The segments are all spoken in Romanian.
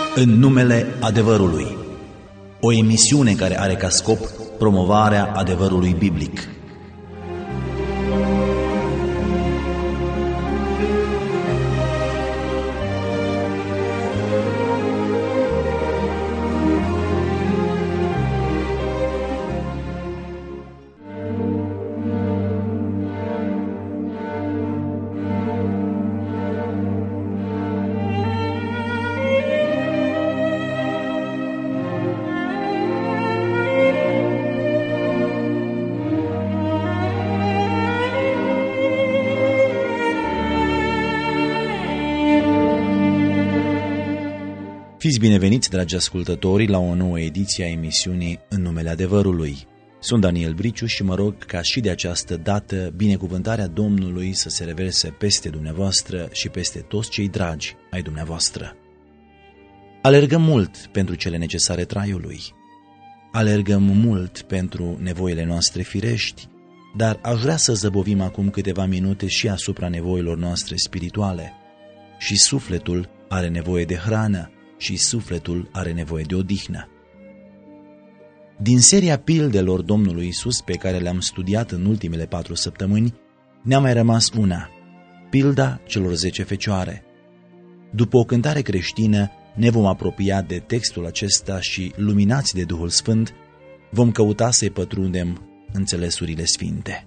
În numele adevărului. O emisiune care are ca scop promovarea adevărului biblic. Fiți bineveniți, dragi ascultători, la o nouă ediție a emisiunii În numele adevărului. Sunt Daniel Briciu și mă rog ca și de această dată binecuvântarea Domnului să se reverse peste dumneavoastră și peste toți cei dragi ai dumneavoastră. Alergăm mult pentru cele necesare traiului. Alergăm mult pentru nevoile noastre firești, dar aș vrea să zăbovim acum câteva minute și asupra nevoilor noastre spirituale. Și sufletul are nevoie de hrană, și sufletul are nevoie de odihnă. Din seria pildelor Domnului Iisus pe care le-am studiat în ultimele 4 săptămâni, ne-a mai rămas una, pilda celor 10 fecioare. După o cântare creștină, ne vom apropia de textul acesta și, luminați de Duhul Sfânt, vom căuta să-i pătrundem înțelesurile sfinte.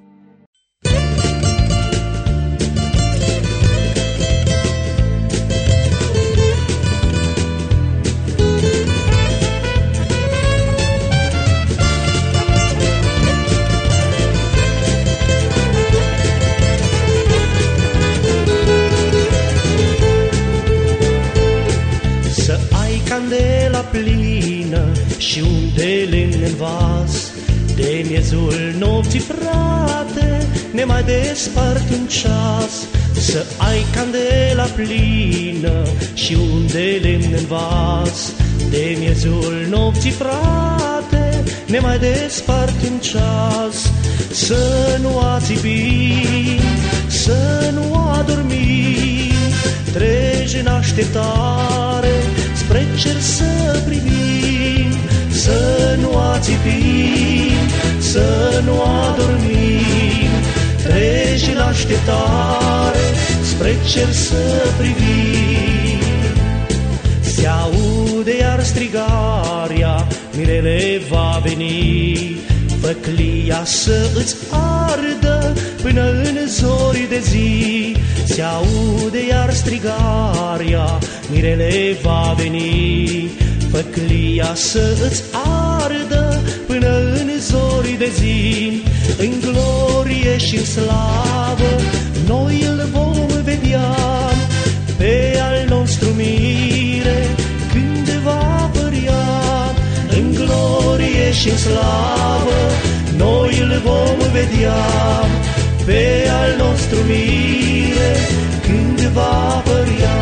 Candela plină și un de lemn în vas, de miezul nopții, frate, ne mai despart un ceas. Să ai candela plină și un de lemn în vas, de miezul nopții, frate, ne mai despart un ceas. Să nu ațipim, să nu adormim, treci în așteptare, spre cer să privim. Să nu ațipim, să nu adormim, treci în așteptare, spre cer să privim. Se aude iar strigarea, mirele va veni, făclia să îți ardă până în zori de zi. Se aude iar strigarea, mirele va veni, făclia să îți ardă până în zori de zi. În glorie și în slavă noi îl vom vedea, pe al nostru mire când va apărea. În glorie și în slavă noi îl vom vedea, pe al nostru mire când va apărea.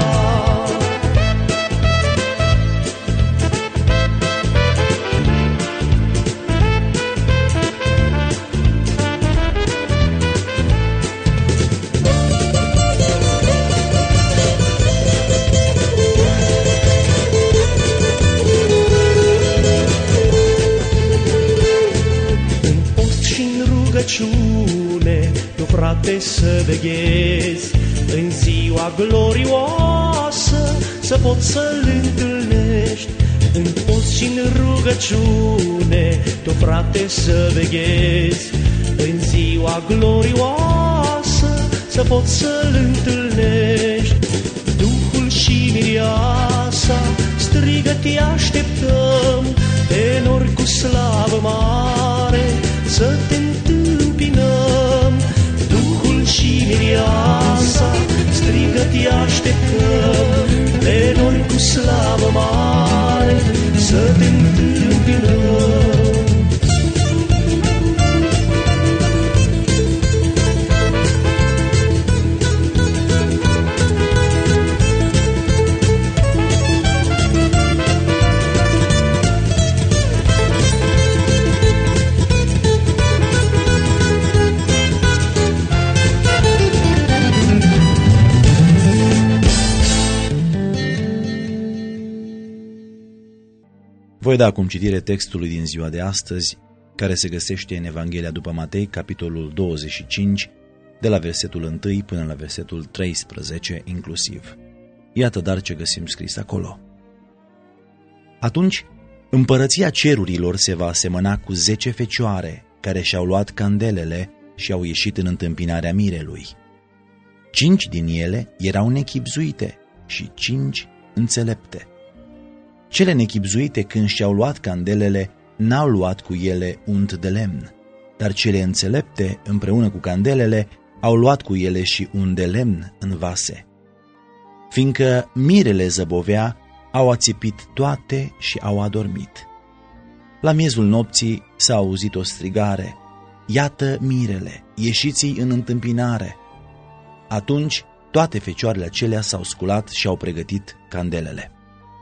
Tu, frate, să veghezi în ziua glorioasă, să poți să-L întâlnești. În post și în rugăciune, tu, frate, să veghezi în ziua glorioasă, să poți să-L întâlnești. Duhul și mireasa strigă, te așteptăm, pe nori cu slavă mare să te întâmpinăm. Duhul și mireasa strigă, te așteptăm, pe nori cu slavă mare să te întâmpinăm. Voi da acum citire textului din ziua de astăzi, care se găsește în Evanghelia după Matei, capitolul 25, de la versetul 1 până la versetul 13 inclusiv. Iată dar ce găsim scris acolo. Atunci, împărăția cerurilor se va asemăna cu 10 fecioare care și-au luat candelele și au ieșit în întâmpinarea mirelui. 5 din ele erau nechibzuite și 5 înțelepte. Cele nechibzuite, când și-au luat candelele, n-au luat cu ele unt de lemn, dar cele înțelepte, împreună cu candelele, au luat cu ele și unt de lemn în vase. Fiindcă mirele zăbovea, au ațipit toate și au adormit. La miezul nopții s-a auzit o strigare: „Iată mirele, ieșiți-i în întâmpinare!” Atunci toate fecioarele acelea s-au sculat și au pregătit candelele.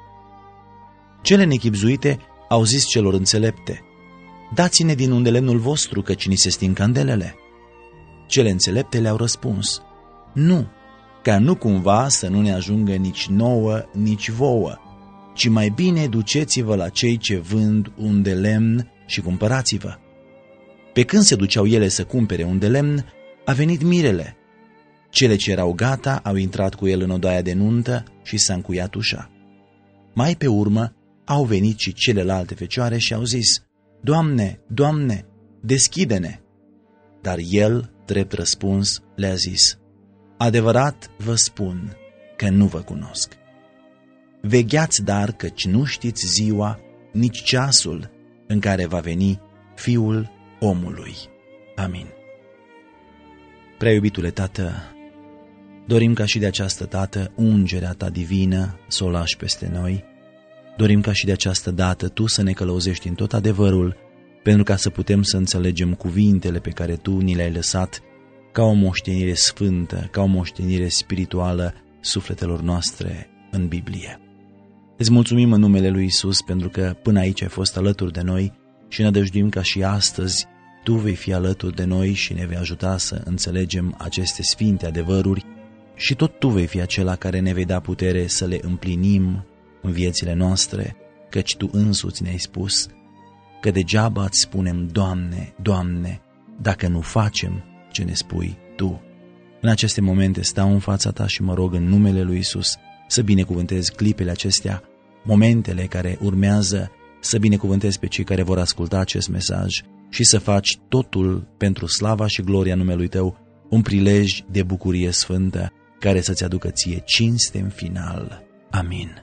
Cele nechibzuite au zis celor înțelepte: „Dați-ne din unde lemnul vostru, căci ni se sting candelele.” Cele înțelepte le-au răspuns: „Nu, ca nu cumva să nu ne ajungă nici nouă, nici vouă, ci mai bine duceți-vă la cei ce vând un de lemn și cumpărați-vă.” Pe când se duceau ele să cumpere un de lemn, a venit mirele. Cele ce erau gata au intrat cu el în odaia de nuntă și s-a încuiat ușa. Mai pe urmă au venit și celelalte fecioare și au zis: „Doamne, Doamne, deschide-ne!” Dar el, drept răspuns, le-a zis: „Adevărat vă spun că nu vă cunosc. Vegheați dar, căci nu știți ziua, nici ceasul în care va veni Fiul omului.” Amin. Prea iubitule Tată, dorim ca și de această dată ungerea Ta divină să o lași peste noi. Dorim ca și de această dată Tu să ne călăuzești în tot adevărul, pentru ca să putem să înțelegem cuvintele pe care Tu ni le-ai lăsat ca o moștenire sfântă, ca o moștenire spirituală sufletelor noastre în Biblie. Îți mulțumim în numele lui Iisus pentru că până aici ai fost alături de noi și ne nădăjduim ca și astăzi Tu vei fi alături de noi și ne vei ajuta să înțelegem aceste sfinte adevăruri și tot Tu vei fi acela care ne vei da putere să le împlinim în viețile noastre, căci Tu însuți ne-ai spus că degeaba îți spunem Doamne, Doamne, dacă nu facem ce ne spui Tu. În aceste momente stau în fața Ta și mă rog în numele lui Iisus să binecuvântezi clipele acestea, momentele care urmează, să binecuvântezi pe cei care vor asculta acest mesaj și să faci totul pentru slava și gloria numelui Tău, un prilej de bucurie sfântă care să-ți aducă Ție cinste în final. Amin.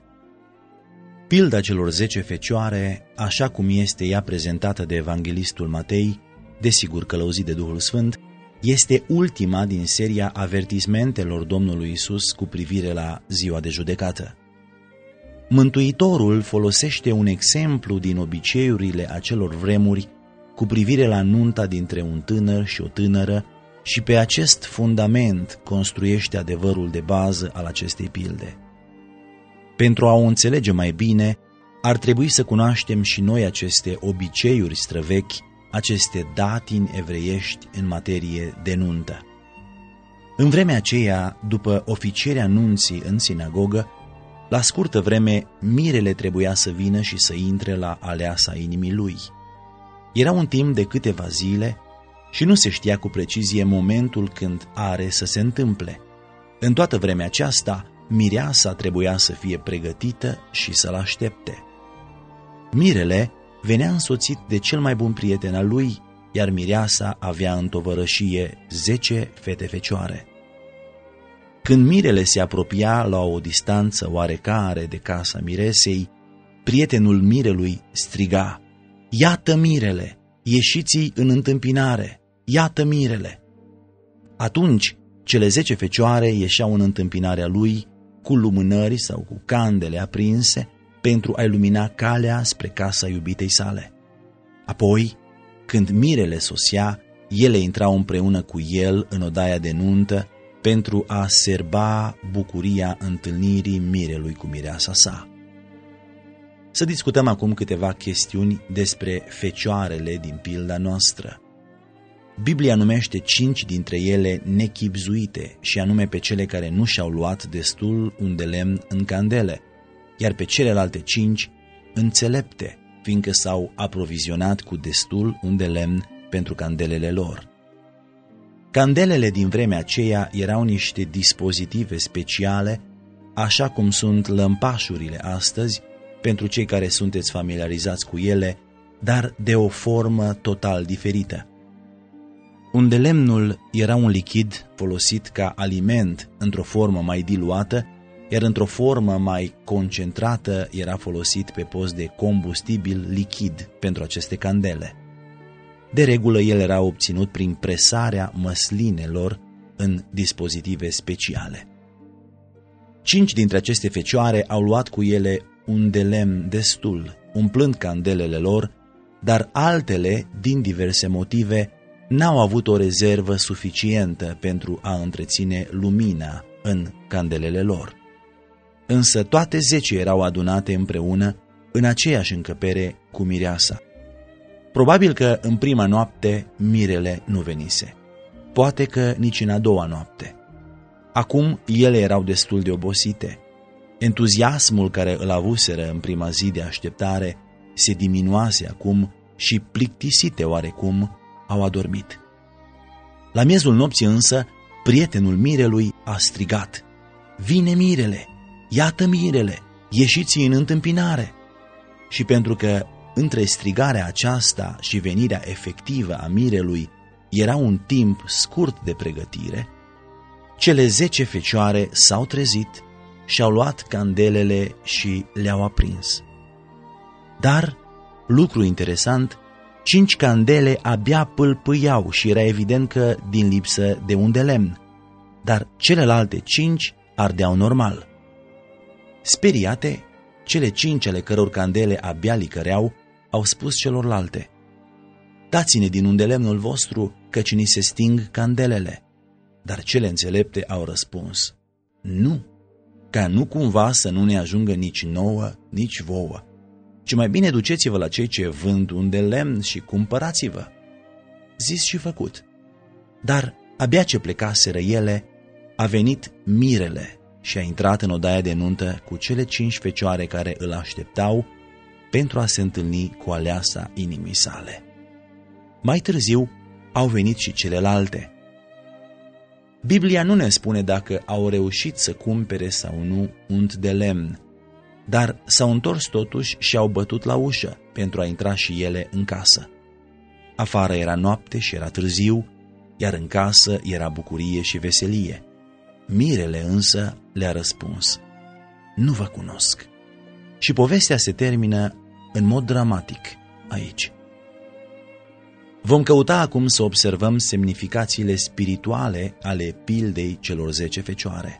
Pilda celor 10 fecioare, așa cum este ea prezentată de evanghelistul Matei, desigur călăuzit de Duhul Sfânt, este ultima din seria avertismentelor Domnului Iisus cu privire la ziua de judecată. Mântuitorul folosește un exemplu din obiceiurile acelor vremuri cu privire la nunta dintre un tânăr și o tânără și pe acest fundament construiește adevărul de bază al acestei pilde. Pentru a o înțelege mai bine, ar trebui să cunoaștem și noi aceste obiceiuri străvechi, aceste datini evreiești în materie de nuntă. În vremea aceea, după oficierea nunții în sinagogă, la scurtă vreme, mirele trebuia să vină și să intre la aleasa inimii lui. Era un timp de câteva zile și nu se știa cu precizie momentul când are să se întâmple. În toată vremea aceasta, mireasa trebuia să fie pregătită și să-l aștepte. Mirele venea însoțit de cel mai bun prieten al lui, iar mireasa avea în tovărășie 10 fete fecioare. Când mirele se apropia la o distanță oarecare de casa miresei, prietenul mirelui striga: „Iată mirele, ieșiți-i în întâmpinare, iată mirele!” Atunci, cele 10 fecioare ieșeau în întâmpinarea lui cu lumânări sau cu candele aprinse pentru a ilumina calea spre casa iubitei sale. Apoi, când mirele sosea, ele intrau împreună cu el în odaia de nuntă pentru a serba bucuria întâlnirii mirelui cu mireasa sa. Să discutăm acum câteva chestiuni despre fecioarele din pilda noastră. Biblia numește 5 dintre ele nechibzuite, și anume pe cele care nu și-au luat destul un de lemn în candele, iar pe celelalte 5 înțelepte, fiindcă s-au aprovizionat cu destul un de lemn pentru candelele lor. Candelele din vremea aceea erau niște dispozitive speciale, așa cum sunt lămpașurile astăzi, pentru cei care sunteți familiarizați cu ele, dar de o formă total diferită. Unde lemnul era un lichid folosit ca aliment într-o formă mai diluată, iar într-o formă mai concentrată era folosit pe post de combustibil lichid pentru aceste candele. De regulă, el era obținut prin presarea măslinelor în dispozitive speciale. 5 dintre aceste fecioare au luat cu ele un de lemn destul, umplând candelele lor, dar altele, din diverse motive, n-au avut o rezervă suficientă pentru a întreține lumina în candelele lor. Însă toate 10 erau adunate împreună în aceeași încăpere cu mireasa. Probabil că în prima noapte mirele nu venise. Poate că nici în a doua noapte. Acum ele erau destul de obosite. Entuziasmul care îl avuseră în prima zi de așteptare se diminuase acum și, plictisite oarecum, au adormit. La miezul nopții însă, prietenul mirelui a strigat: "Vine mirele! Iată mirele! Ieșiți în întâmpinare!" Și pentru că între strigarea aceasta și venirea efectivă a mirelui era un timp scurt de pregătire, cele 10 fecioare s-au trezit și-au luat candelele și le-au aprins. Dar, lucru interesant, 5 candele abia pâlpâiau și era evident că din lipsă de un de lemn, dar celelalte 5 ardeau normal. Speriate, cele 5 ale căror candele abia licăreau au spus celorlalte: "Dați-ne din unde lemnul vostru, căci ni se sting candelele." Dar cele înțelepte au răspuns: "Nu, ca nu cumva să nu ne ajungă nici nouă, nici vouă, ci mai bine duceți-vă la cei ce vând un de lemn și cumpărați-vă." Zis și făcut. Dar abia ce plecaseră ele, a venit mirele și a intrat în odaia de nuntă cu cele 5 fecioare care îl așteptau pentru a se întâlni cu aleasa inimii sale. Mai târziu au venit și celelalte. Biblia nu ne spune dacă au reușit să cumpere sau nu unt de lemn, dar s-au întors totuși și au bătut la ușă pentru a intra și ele în casă. Afară era noapte și era târziu, iar în casă era bucurie și veselie. Mirele însă le-a răspuns: "Nu vă cunosc." Și povestea se termină în mod dramatic aici. Vom căuta acum să observăm semnificațiile spirituale ale pildei celor 10 fecioare.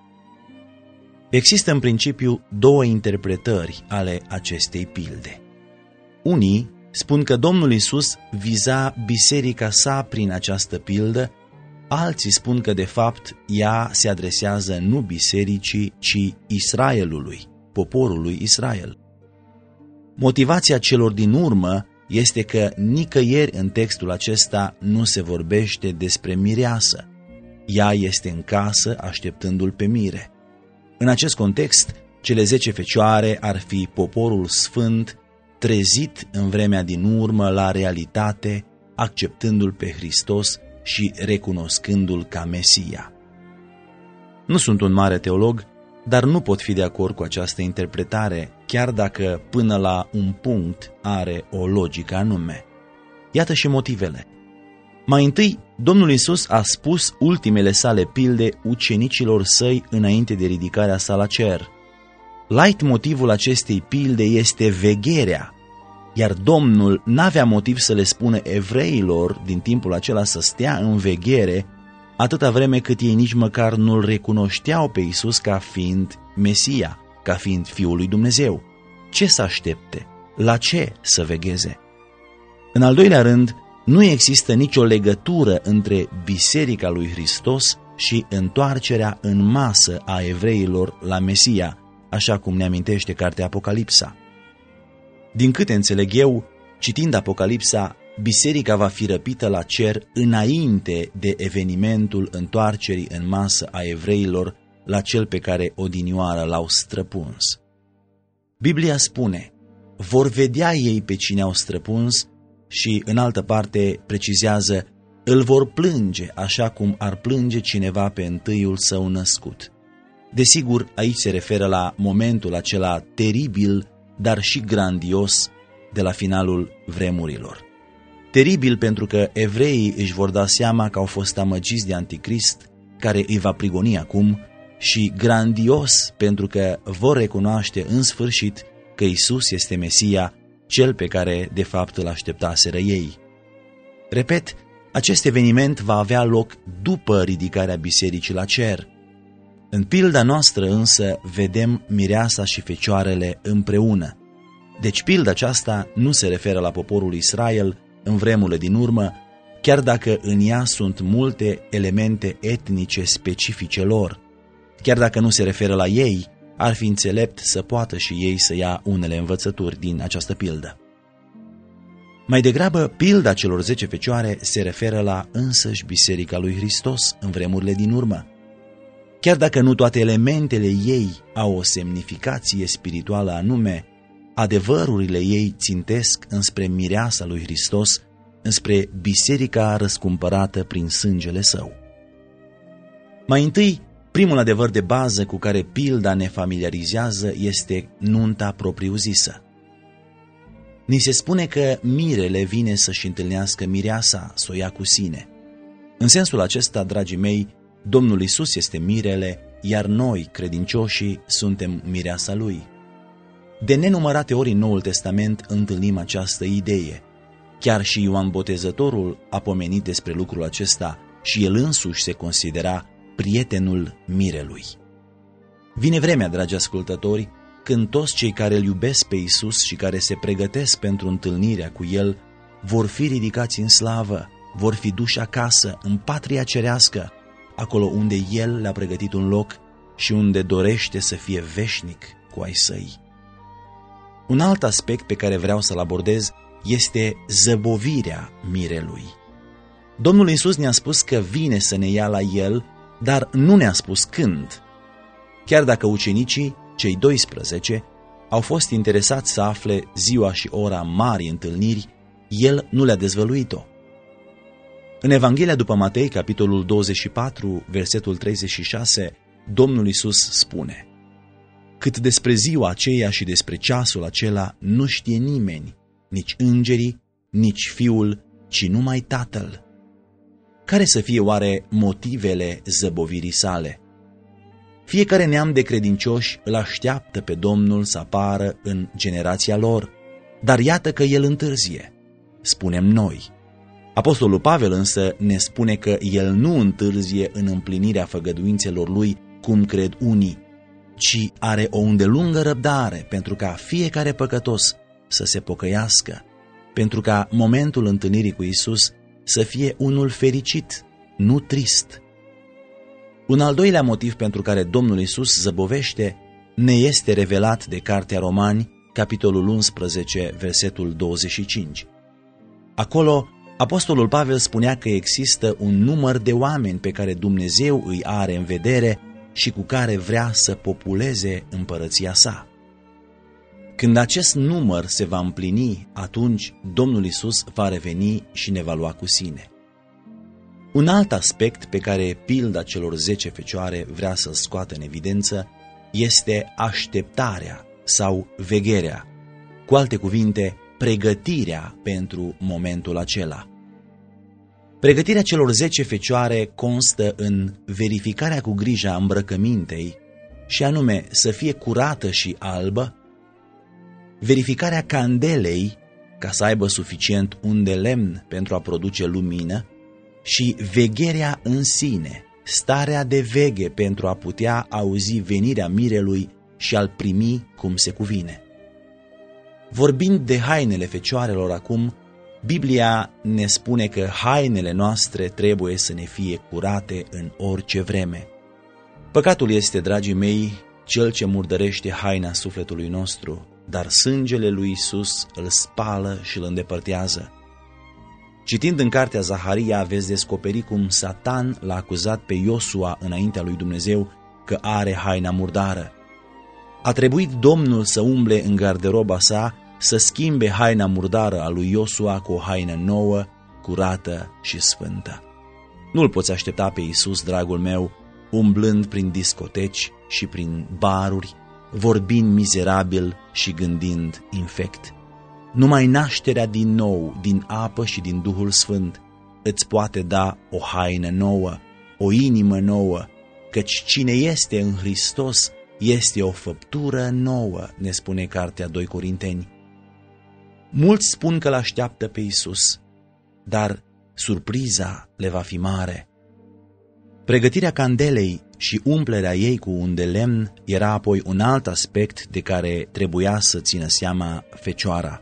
Există în principiu 2 interpretări ale acestei pilde. Unii spun că Domnul Iisus viza biserica sa prin această pildă, alții spun că de fapt ea se adresează nu bisericii, ci Israelului, poporului Israel. Motivația celor din urmă este că nicăieri în textul acesta nu se vorbește despre mireasă. Ea este în casă așteptându-l pe mire. În acest context, cele 10 fecioare ar fi poporul sfânt trezit în vremea din urmă la realitate, acceptându-l pe Hristos și recunoscându-l ca Mesia. Nu sunt un mare teolog, dar nu pot fi de acord cu această interpretare, chiar dacă până la un punct are o logică anume. Iată și motivele. Mai întâi, Domnul Iisus a spus ultimele sale pilde ucenicilor săi înainte de ridicarea sa la cer. Leitmotivul acestei pilde este vegherea, iar Domnul n-avea motiv să le spună evreilor din timpul acela să stea în veghere, atâta vreme cât ei nici măcar nu-L recunoșteau pe Iisus ca fiind Mesia, ca fiind Fiul lui Dumnezeu. Ce să aștepte? La ce să vegheze? În al doilea rând, nu există nicio legătură între Biserica lui Hristos și întoarcerea în masă a evreilor la Mesia, așa cum ne amintește cartea Apocalipsa. Din câte înțeleg eu, citind Apocalipsa, biserica va fi răpită la cer înainte de evenimentul întoarcerii în masă a evreilor la cel pe care odinioară l-au străpuns. Biblia spune: vor vedea ei pe cine au străpuns și, în altă parte, precizează, îl vor plânge așa cum ar plânge cineva pe întâiul său născut. Desigur, aici se referă la momentul acela teribil, dar și grandios de la finalul vremurilor. Teribil pentru că evreii își vor da seama că au fost amăgiți de Anticrist, care îi va prigoni acum, și grandios pentru că vor recunoaște în sfârșit că Iisus este Mesia, cel pe care de fapt îl așteptaseră ei. Repet, acest eveniment va avea loc după ridicarea bisericii la cer. În pilda noastră însă vedem mireasa și fecioarele împreună. Deci pilda aceasta nu se referă la poporul Israel în vremurile din urmă, chiar dacă în ea sunt multe elemente etnice specifice lor. Chiar dacă nu se referă la ei, ar fi înțelept să poată și ei să ia unele învățături din această pildă. Mai degrabă, pilda celor 10 fecioare se referă la însăși Biserica lui Hristos în vremurile din urmă. Chiar dacă nu toate elementele ei au o semnificație spirituală anume, adevărurile ei țintesc înspre mireasa lui Hristos, înspre biserica răscumpărată prin sângele său. Mai întâi, primul adevăr de bază cu care pilda ne familiarizează este nunta propriu-zisă. Ni se spune că mirele vine să-și întâlnească mireasa, să o ia cu sine. În sensul acesta, dragii mei, Domnul Iisus este mirele, iar noi, credincioșii, suntem mireasa Lui. De nenumărate ori în Noul Testament întâlnim această idee. Chiar și Ioan Botezătorul a pomenit despre lucrul acesta și el însuși se considera prietenul mirelui. Vine vremea, dragi ascultători, când toți cei care îl iubesc pe Iisus și care se pregătesc pentru întâlnirea cu El vor fi ridicați în slavă, vor fi duși acasă, în patria cerească, acolo unde El le-a pregătit un loc și unde dorește să fie veșnic cu ai săi. Un alt aspect pe care vreau să-l abordez este zăbovirea mirelui. Domnul Iisus ne-a spus că vine să ne ia la El, dar nu ne-a spus când. Chiar dacă ucenicii, cei 12, au fost interesați să afle ziua și ora marii întâlniri, El nu le-a dezvăluit-o. În Evanghelia după Matei, capitolul 24, versetul 36, Domnul Iisus spune: cât despre ziua aceea și despre ceasul acela nu știe nimeni, nici îngerii, nici Fiul, ci numai Tatăl. Care să fie oare motivele zăbovirii sale? Fiecare neam de credincioși îl așteaptă pe Domnul să apară în generația lor, dar iată că El întârzie, spunem noi. Apostolul Pavel însă ne spune că El nu întârzie în împlinirea făgăduințelor Lui, cum cred unii, ci are o îndelungă răbdare pentru ca fiecare păcătos să se pocăiască, pentru ca momentul întâlnirii cu Iisus să fie unul fericit, nu trist. Un al doilea motiv pentru care Domnul Iisus zăbovește ne este revelat de Cartea Romani, capitolul 11, versetul 25. Acolo, Apostolul Pavel spunea că există un număr de oameni pe care Dumnezeu îi are în vedere și cu care vrea să populeze împărăția sa. Când acest număr se va împlini, atunci Domnul Iisus va reveni și ne va lua cu sine. Un alt aspect pe care pilda celor 10 fecioare vrea să-l scoată în evidență este așteptarea sau vegherea, cu alte cuvinte, pregătirea pentru momentul acela. Pregătirea celor 10 fecioare constă în verificarea cu grijă a îmbrăcămintei, și anume să fie curată și albă, verificarea candelei ca să aibă suficient un de lemn pentru a produce lumină și vegherea în sine, starea de veghe pentru a putea auzi venirea mirelui și a-l primi cum se cuvine. Vorbind de hainele fecioarelor acum, Biblia ne spune că hainele noastre trebuie să ne fie curate în orice vreme. Păcatul este, dragii mei, cel ce murdărește haina sufletului nostru, dar sângele lui Iisus îl spală și îl îndepărtează. Citind în cartea Zaharia, veți descoperi cum Satan l-a acuzat pe Iosua înaintea lui Dumnezeu că are haina murdară. A trebuit Domnul să umble în garderoba sa să schimbe haina murdară a lui Iosua cu o haină nouă, curată și sfântă. Nu-L poți aștepta pe Iisus, dragul meu, umblând prin discoteci și prin baruri, vorbind mizerabil și gândind infect. Numai nașterea din nou, din apă și din Duhul Sfânt, îți poate da o haină nouă, o inimă nouă, căci cine este în Hristos este o făptură nouă, ne spune cartea 2 Corinteni. Mulți spun că l-așteaptă pe Iisus, dar surpriza le va fi mare. Pregătirea candelei și umplerea ei cu un de lemn era apoi un alt aspect de care trebuia să țină seama fecioara.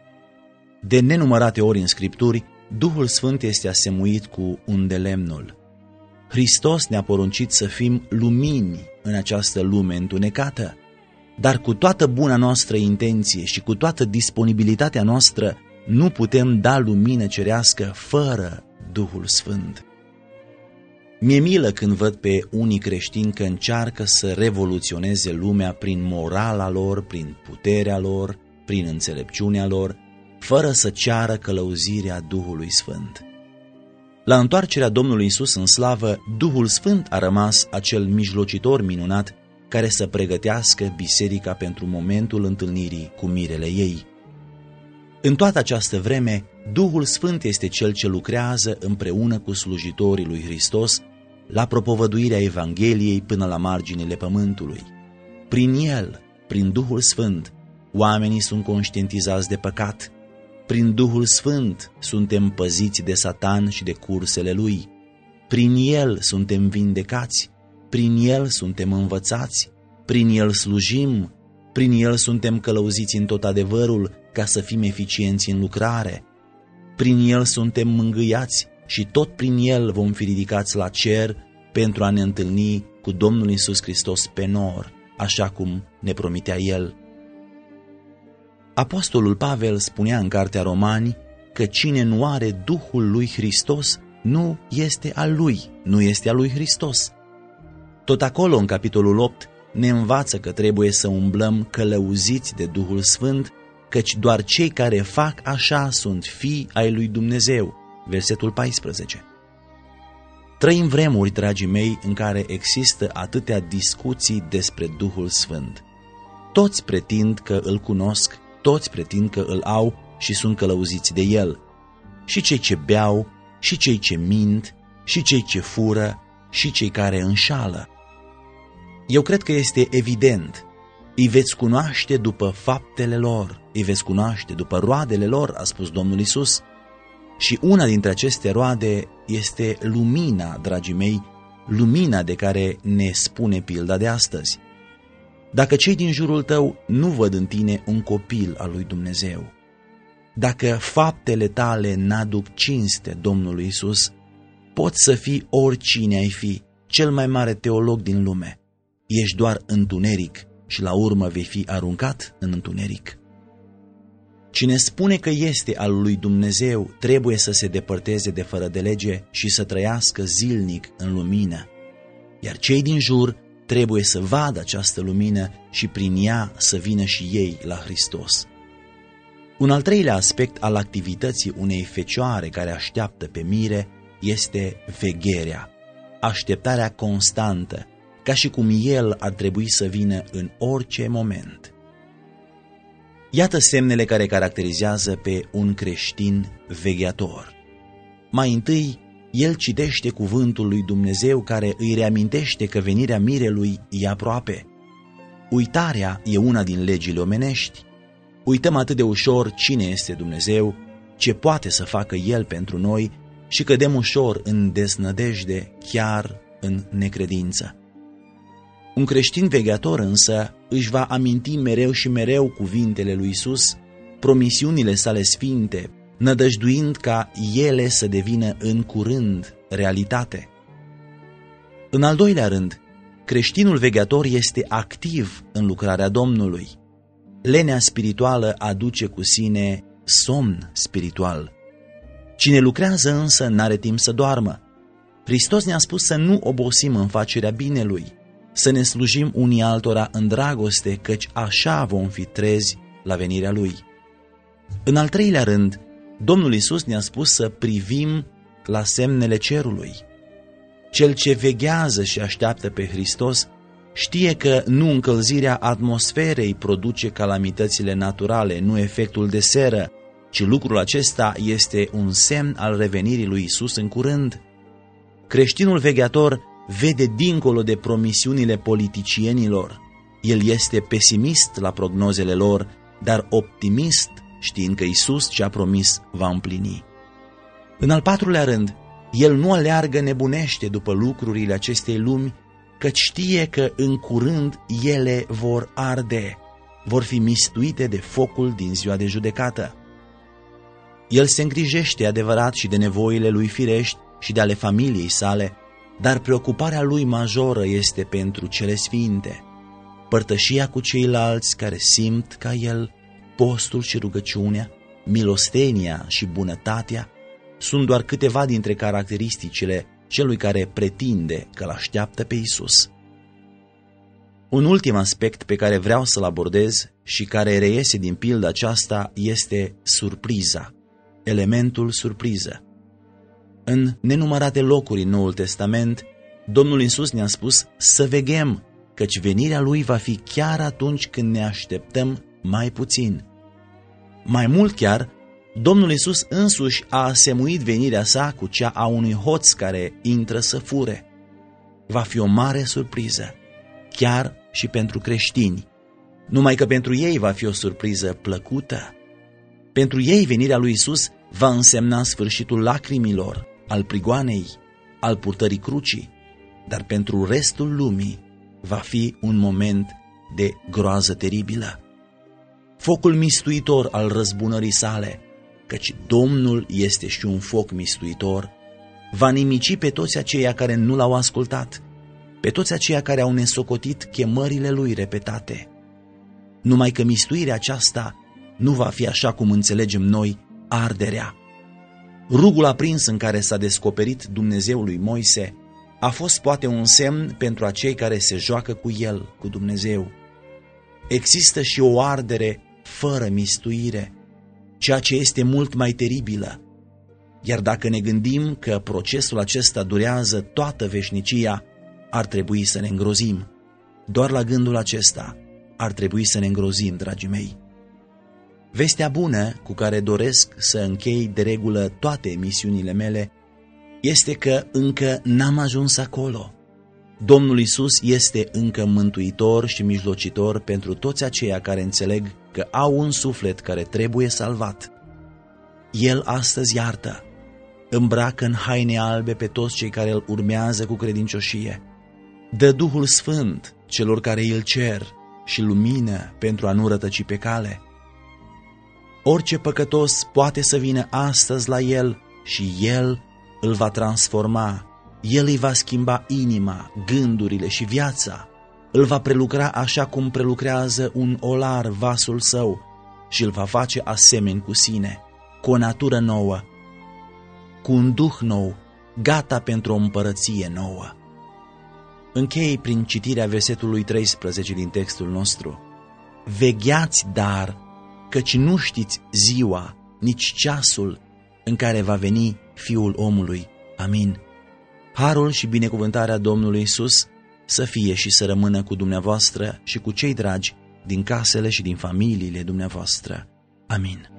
De nenumărate ori în Scripturi, Duhul Sfânt este asemuit cu un de lemnul. Hristos ne-a poruncit să fim lumini în această lume întunecată, dar cu toată buna noastră intenție și cu toată disponibilitatea noastră nu putem da lumină cerească fără Duhul Sfânt. Mi-e milă când văd pe unii creștini că încearcă să revoluționeze lumea prin morala lor, prin puterea lor, prin înțelepciunea lor, fără să ceară călăuzirea Duhului Sfânt. La întoarcerea Domnului Iisus în slavă, Duhul Sfânt a rămas acel mijlocitor minunat care să pregătească biserica pentru momentul întâlnirii cu mirele ei. În toată această vreme, Duhul Sfânt este Cel ce lucrează împreună cu slujitorii lui Hristos la propovăduirea Evangheliei până la marginile pământului. Prin El, prin Duhul Sfânt, oamenii sunt conștientizați de păcat. Prin Duhul Sfânt suntem păziți de Satan și de cursele lui. Prin El suntem vindecați, prin El suntem învățați, prin El slujim, prin El suntem călăuziți în tot adevărul ca să fim eficienți în lucrare. Prin El suntem mângâiați și tot prin El vom fi ridicați la cer pentru a ne întâlni cu Domnul Iisus Hristos pe nor, așa cum ne promitea El. Apostolul Pavel spunea în cartea Romani că cine nu are Duhul lui Hristos nu este al lui, nu este al lui Hristos. Tot acolo, în capitolul 8, ne învață că trebuie să umblăm călăuziți de Duhul Sfânt, căci doar cei care fac așa sunt fii ai lui Dumnezeu. Versetul 14. Trăim vremuri, dragii mei, în care există atâtea discuții despre Duhul Sfânt. Toți pretind că îl cunosc, toți pretind că îl au și sunt călăuziți de el. Și cei ce beau, și cei ce mint, și cei ce fură, și cei care înșală. Eu cred că este evident. Îi veți cunoaște după faptele lor, îi veți cunoaște după roadele lor, a spus Domnul Iisus. Și una dintre aceste roade este lumina, dragii mei, lumina de care ne spune pilda de astăzi. Dacă cei din jurul tău nu văd în tine un copil al lui Dumnezeu, dacă faptele tale n-aduc cinste Domnului Iisus, poți să fii oricine ai fi, cel mai mare teolog din lume. Ești doar întuneric și la urmă vei fi aruncat în întuneric. Cine spune că este al lui Dumnezeu trebuie să se depărteze de fără de lege și să trăiască zilnic în lumină, iar cei din jur trebuie să vadă această lumină și prin ea să vină și ei la Hristos. Un al treilea aspect al activității unei fecioare care așteaptă pe mire este vegherea, așteptarea constantă, ca și cum El ar trebui să vină în orice moment. Iată semnele care caracterizează pe un creștin vegheator. Mai întâi, el citește cuvântul lui Dumnezeu care îi reamintește că venirea mirelui e aproape. Uitarea e una din legile omenești. Uităm atât de ușor cine este Dumnezeu, ce poate să facă El pentru noi și cădem ușor în deznădejde, chiar în necredință. Un creștin vegheator însă își va aminti mereu și mereu cuvintele lui Iisus, promisiunile sale sfinte, nădăjduind ca ele să devină în curând realitate. În al doilea rând, creștinul vegheator este activ în lucrarea Domnului. Lenea spirituală aduce cu sine somn spiritual. Cine lucrează însă n-are timp să doarmă. Hristos ne-a spus să nu obosim în facerea binelui, să ne slujim unii altora în dragoste, căci așa vom fi trezi la venirea Lui. În al treilea rând, Domnul Iisus ne-a spus să privim la semnele cerului. Cel ce veghează și așteaptă pe Hristos știe că nu încălzirea atmosferei produce calamitățile naturale, nu efectul de seră, ci lucrul acesta este un semn al revenirii lui Iisus în curând. Creștinul vegheator vede dincolo de promisiunile politicienilor. El este pesimist la prognozele lor, dar optimist știind că Iisus ce a promis va împlini. În al patrulea rând, el nu aleargă nebunește după lucrurile acestei lumi, căci știe că în curând ele vor arde, vor fi mistuite de focul din ziua de judecată. El se îngrijește adevărat și de nevoile lui firești și de ale familiei sale, dar preocuparea lui majoră este pentru cele sfinte. Părtășia cu ceilalți care simt ca el, postul și rugăciunea, milostenia și bunătatea sunt doar câteva dintre caracteristicile celui care pretinde că l-așteaptă pe Iisus. Un ultim aspect pe care vreau să-l abordez și care reiese din pilda aceasta este surpriza, elementul surpriză. În nenumărate locuri în Noul Testament, Domnul Iisus ne-a spus să veghem, căci venirea Lui va fi chiar atunci când ne așteptăm mai puțin. Mai mult chiar, Domnul Iisus însuși a asemuit venirea sa cu cea a unui hoț care intră să fure. Va fi o mare surpriză, chiar și pentru creștini, numai că pentru ei va fi o surpriză plăcută. Pentru ei venirea lui Iisus va însemna sfârșitul lacrimilor, al prigoanei, al purtării crucii, dar pentru restul lumii va fi un moment de groază teribilă. Focul mistuitor al răzbunării sale, căci Domnul este și un foc mistuitor, va nimici pe toți aceia care nu l-au ascultat, pe toți aceia care au nesocotit chemările lui repetate. Numai că mistuirea aceasta nu va fi așa cum înțelegem noi arderea. Rugul aprins în care s-a descoperit Dumnezeul lui Moise a fost poate un semn pentru acei care se joacă cu el, cu Dumnezeu. Există și o ardere fără mistuire, ceea ce este mult mai teribilă. Iar dacă ne gândim că procesul acesta durează toată veșnicia, ar trebui să ne îngrozim. Doar la gândul acesta ar trebui să ne îngrozim, dragii mei. Vestea bună cu care doresc să închei de regulă toate emisiunile mele este că încă n-am ajuns acolo. Domnul Iisus este încă mântuitor și mijlocitor pentru toți aceia care înțeleg că au un suflet care trebuie salvat. El astăzi iartă, îmbracă în haine albe pe toți cei care îl urmează cu credincioșie, dă Duhul Sfânt celor care îl cer și lumină pentru a nu rătăci pe cale. Orice păcătos poate să vină astăzi la el și el îl va transforma, el îi va schimba inima, gândurile și viața, îl va prelucra așa cum prelucrează un olar vasul său și îl va face asemeni cu sine, cu o natură nouă, cu un duh nou, gata pentru o împărăție nouă. Închei prin citirea versetului 13 din textul nostru. Vegheați dar, căci nu știți ziua, nici ceasul în care va veni Fiul omului. Amin. Harul și binecuvântarea Domnului Iisus să fie și să rămână cu dumneavoastră și cu cei dragi din casele și din familiile dumneavoastră. Amin.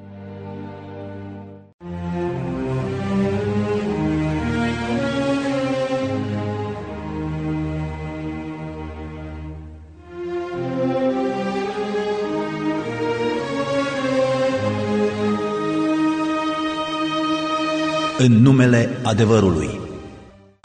În numele adevărului.